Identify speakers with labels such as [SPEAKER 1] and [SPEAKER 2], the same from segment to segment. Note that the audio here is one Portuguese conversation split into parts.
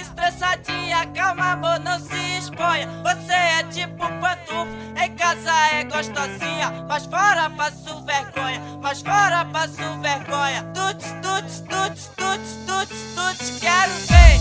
[SPEAKER 1] estressadinha, calma amor, não se exponha. Você é tipo pantufo, em casa é gostosinha, mas fora passo vergonha, mas fora passo vergonha. Tuts, tuts, tuts, tuts, tuts, tuts, quero ver.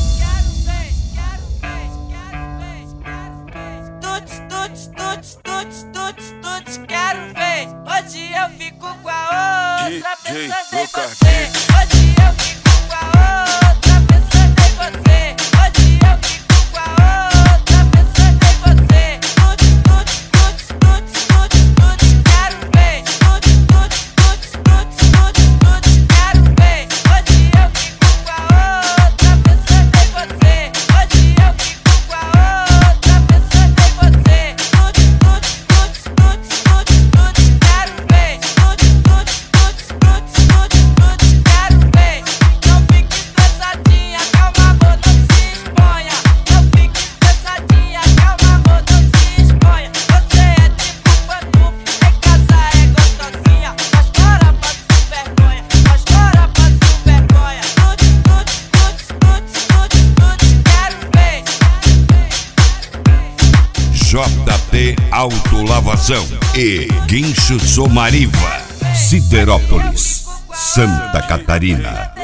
[SPEAKER 1] Tuts, tuts, tuts, tuts, tuts, tuts, quero ver. Hoje eu fico com a outra pensando em você. Hoje eu fico com a outra pensando em você. Hoje eu fico com a outra pensando em você. Tuts, tuts, tuts, tuts, tuts, tuts, quero ver. Tuts, tuts, tuts, tuts, tuts, tuts, quero ver. Hoje eu fico com a outra pensando em você. Hoje eu fico com a outra pensando em você. Tuts, tuts, tuts, tuts, tuts, tuts, quero ver. Tuts, tuts, tuts, tuts, tuts, tuts, quero ver. Não fique estressadinha, calma amor, não se exponha. Não fique estressadinha, calma amor, não se exponha. Você é tipo pantufo, em casa é gostosinha, mas fora passo vergonha, mas fora passo vergonha. Tuts, tuts, tuts, tuts, tuts, tuts, quero ver.
[SPEAKER 2] JP Autolavação e Guincho Somariva, Siderópolis, Santa Catarina.